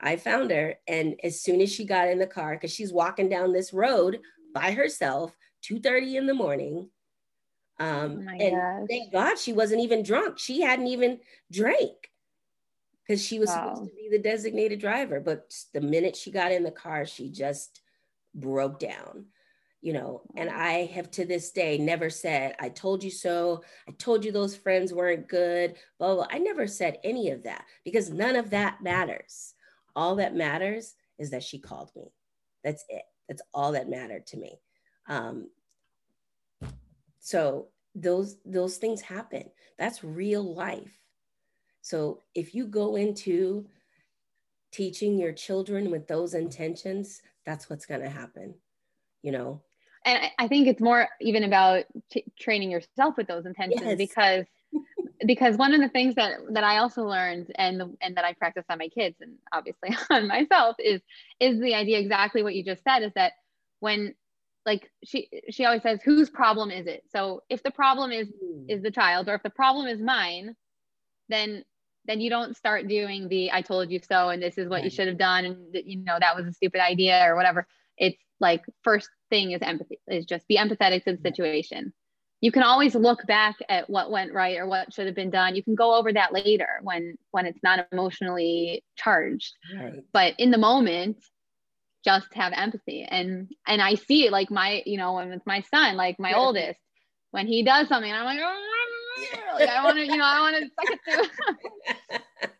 And as soon as she got in the car, because she's walking down this road by herself, 2:30 in the morning. And thank God she wasn't even drunk. She hadn't even drank, because she was supposed to be the designated driver. But the minute she got in the car, she just broke down, and I have to this day never said, I told you so. I told you those friends weren't good. Blah, blah. I never said any of that, because none of that matters. All that matters is that she called me. That's it. That's all that mattered to me. So those things happen. That's real life. So if you go into teaching your children with those intentions, that's what's going to happen, you know? And I think it's more even about training yourself with those intentions, Yes. because one of the things that I also learned and that I practice on my kids and obviously on myself is the idea exactly what you just said, is that when, like, she always says, whose problem is it? So if the problem is the child, or if the problem is mine, then you don't start doing the I told you so and this is what you should have done and that was a stupid idea or whatever. It's like, first thing is empathy, is just be empathetic to the situation. You can always look back at what went right or what should have been done. You can go over that later when it's not emotionally charged. Right. But in the moment, just have empathy. And I see it, like, my, when with my son, like my oldest, when he does something, I'm like, oh, like, I want to suck it through.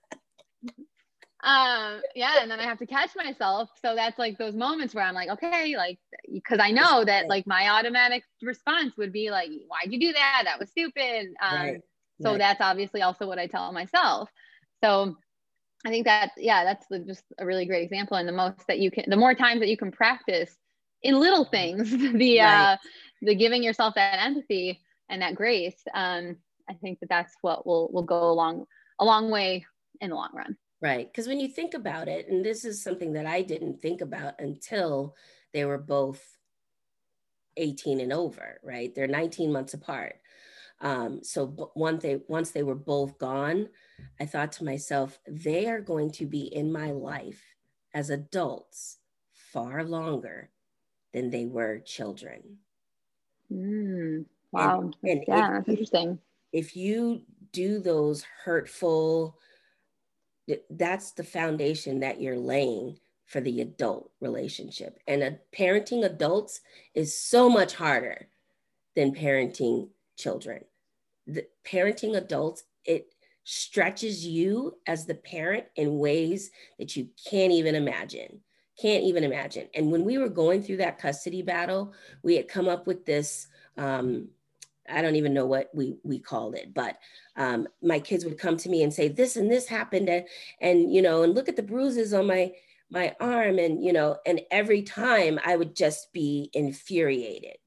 Yeah, and then I have to catch myself. So that's like those moments where I'm like, okay, like, because I know that like my automatic response would be like, why'd you do that? That was stupid. So that's obviously also what I tell myself. So I think that, yeah, that's just a really great example. And the more times that you can practice in little things, the giving yourself that empathy and that grace, I think that's what will go a long way in the long run. Right. Because when you think about it, and this is something that I didn't think about until they were both 18 and over, right? They're 19 months apart. So once they were both gone, I thought to myself, they are going to be in my life as adults far longer than they were children. Wow. That's interesting. If you do those hurtful, that's the foundation that you're laying for the adult relationship. And parenting adults is so much harder than parenting children. The parenting adults, it stretches you as the parent in ways that you can't even imagine. And when we were going through that custody battle, we had come up with this, I don't even know what we called it, but my kids would come to me and say, this and this happened. And look at the bruises on my arm. And, and every time I would just be infuriated,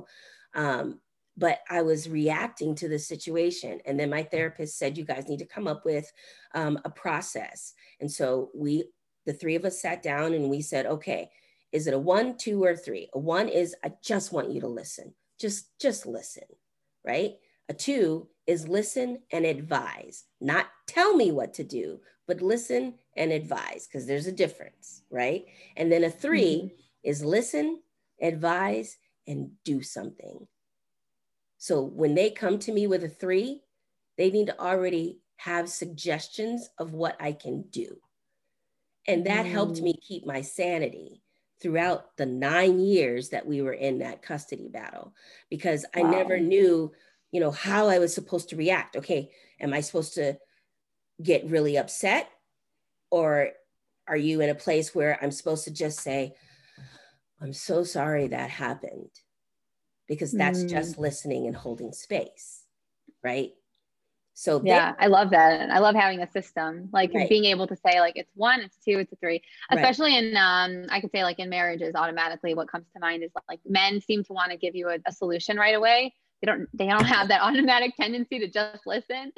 but I was reacting to the situation. And then my therapist said, you guys need to come up with a process. And so the three of us sat down and we said, okay, is it a 1, 2, or 3? A 1 is, I just want you to listen. Just listen, right? A 2 is listen and advise, not tell me what to do, but listen and advise, because there's a difference, right? And then a 3 is listen, advise, and do something. So when they come to me with a 3, they need to already have suggestions of what I can do. And that helped me keep my sanity throughout the 9 years that we were in that custody battle, because I never knew, how I was supposed to react. Okay, am I supposed to get really upset? Or are you in a place where I'm supposed to just say, I'm so sorry that happened? Because that's just listening and holding space, right? So yeah, I love that. And I love having a system, like being able to say, like, it's 1, it's 2, it's a 3, especially in, I could say, like, in marriages, automatically what comes to mind is like men seem to want to give you a solution right away. They don't have that automatic tendency to just listen.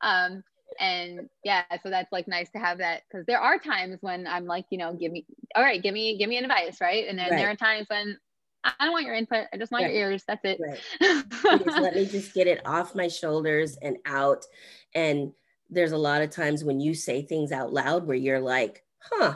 And yeah, so that's like nice to have that, because there are times when I'm like, give me an advice, right? And then there are times when I don't want your input. I just want your ears. That's it. Let me just get it off my shoulders and out. And there's a lot of times when you say things out loud where you're like, huh.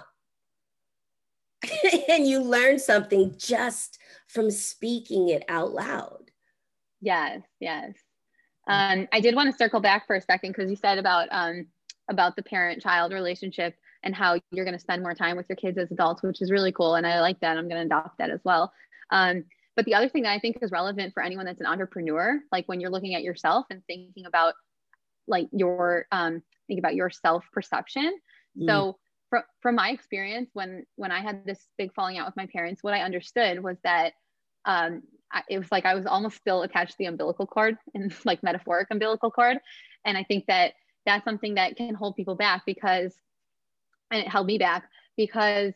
And you learn something just from speaking it out loud. Yes. I did want to circle back for a second, because you said about the parent-child relationship and how you're going to spend more time with your kids as adults, which is really cool. And I like that. I'm going to adopt that as well. But the other thing that I think is relevant for anyone that's an entrepreneur, like when you're looking at yourself and thinking about like your self-perception. So from my experience, when I had this big falling out with my parents, what I understood was that it was like I was almost still attached to the umbilical cord, and like metaphoric umbilical cord. And I think that that's something that can hold people back, because, and it held me back, because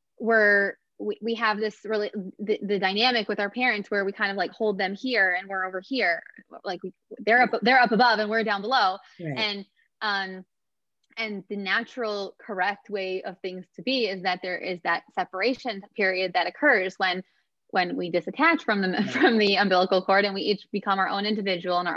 we have this really the dynamic with our parents where we kind of like hold them here and we're over here, like they're up above and we're down below. Right. And the natural correct way of things to be is that there is that separation period that occurs when we disattach from the umbilical cord, and we each become our own individual and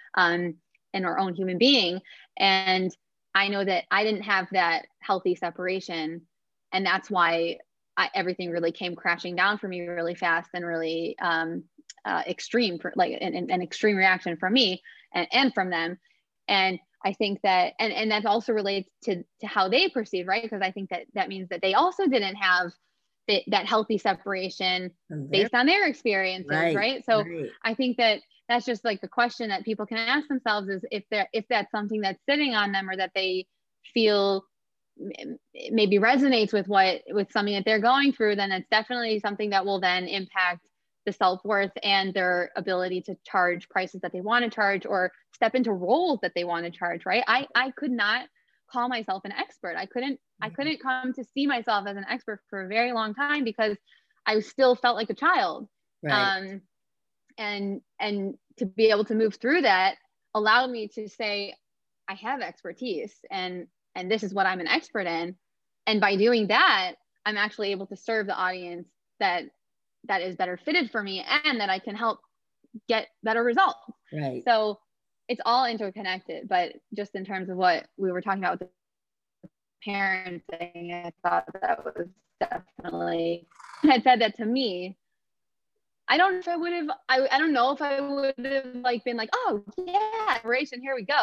our own human being. And I know that I didn't have that healthy separation, and that's why everything really came crashing down for me really fast, and really extreme, for like an extreme reaction from me and from them. And I think that, and that also relates to how they perceive, right? Because I think that means that they also didn't have that healthy separation based on their experiences, right? So I think that that's just like the question that people can ask themselves, is if that's something that's sitting on them, or that they feel maybe resonates with something that they're going through, then it's definitely something that will then impact the self-worth and their ability to charge prices that they want to charge, or step into roles that they want to charge, right? I could not call myself an expert. I couldn't come to see myself as an expert for a very long time, because I still felt like a child. Right. And to be able to move through that allowed me to say, I have expertise, and this is what I'm an expert in. And by doing that, I'm actually able to serve the audience that is better fitted for me, and that I can help get better results. Right. So it's all interconnected. But just in terms of what we were talking about with the parenting, I thought that was definitely, had said that to me, I don't know if I would have, I don't know if I would have like been like, oh yeah, inspiration, here we go.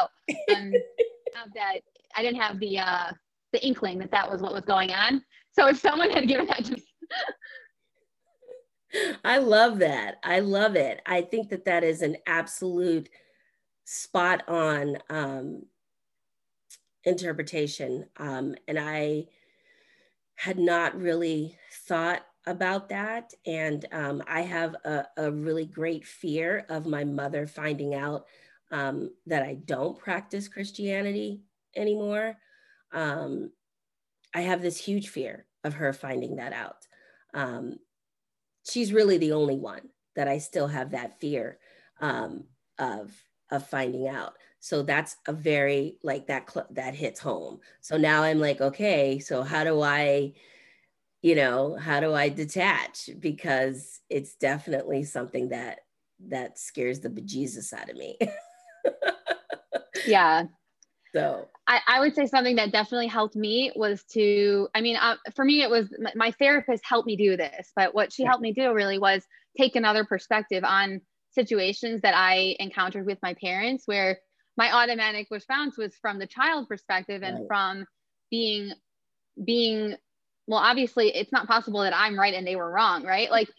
That I didn't have the inkling that was what was going on. So if someone had given that to me. I love that. I love it. I think that is an absolute spot on interpretation. And I had not really thought about that. And I have a really great fear of my mother finding out that I don't practice Christianity anymore. I have this huge fear of her finding that out. She's really the only one that I still have that fear of finding out. So that's a very like that hits home. So now I'm like, okay, so how do I detach? Because it's definitely something that scares the bejesus out of me. Yeah. So I would say something that definitely helped me was for me, it was my therapist helped me do this, but what she helped me do really was take another perspective on situations that I encountered with my parents, where my automatic response was from the child perspective, and from being, well, obviously it's not possible that I'm right and they were wrong, right? Like,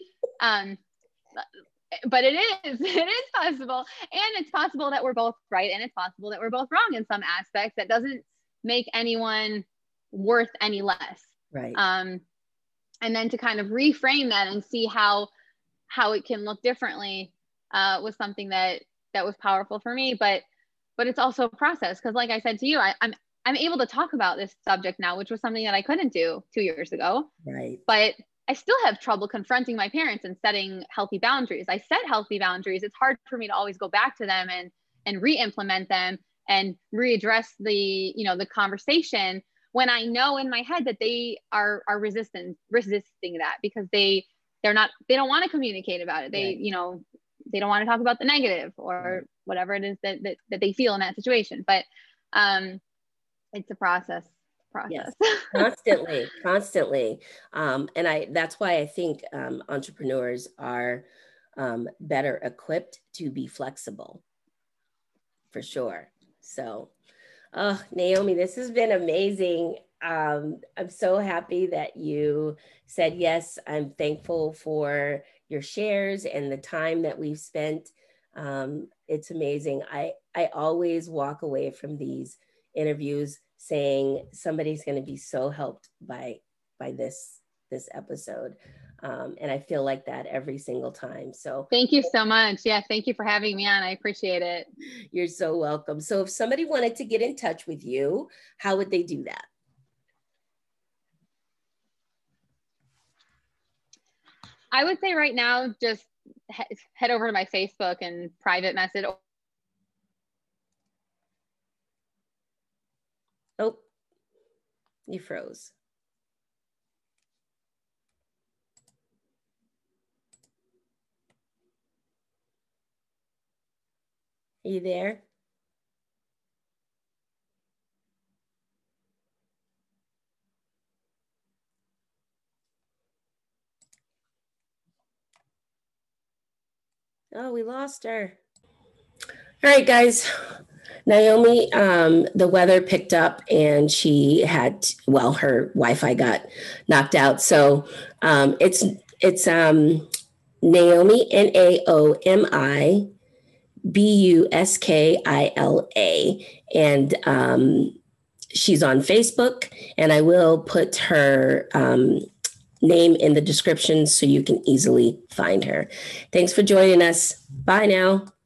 but it is possible. And it's possible that we're both right, and it's possible that we're both wrong in some aspects. That doesn't make anyone worth any less. Right. And then to kind of reframe that and see how it can look differently was something that was powerful for me. But it's also a process, because like I said to you, I'm able to talk about this subject now, which was something that I couldn't do 2 years ago. Right. But I still have trouble confronting my parents and setting healthy boundaries. I set healthy boundaries. It's hard for me to always go back to them and re-implement them and readdress the conversation, when I know in my head that they are resisting that, because they don't want to communicate about it. They, they don't want to talk about the negative or whatever it is that they feel in that situation. But it's a process. Yes, constantly. And that's why I think entrepreneurs are better equipped to be flexible, for sure. So, Naomi, this has been amazing. I'm so happy that you said yes. I'm thankful for your shares and the time that we've spent. It's amazing. I always walk away from these interviews saying somebody's going to be so helped by this episode. And I feel like that every single time. So thank you so much. Yeah, thank you for having me on. I appreciate it. You're so welcome. So if somebody wanted to get in touch with you, how would they do that? I would say right now, just head over to my Facebook and private message. Oh, you froze. Are you there? Oh, we lost her. All right, guys. Naomi, the weather picked up and she had, well, her Wi-Fi got knocked out. So it's Naomi, NaomiBuskila. And she's on Facebook, and I will put her name in the description so you can easily find her. Thanks for joining us. Bye now.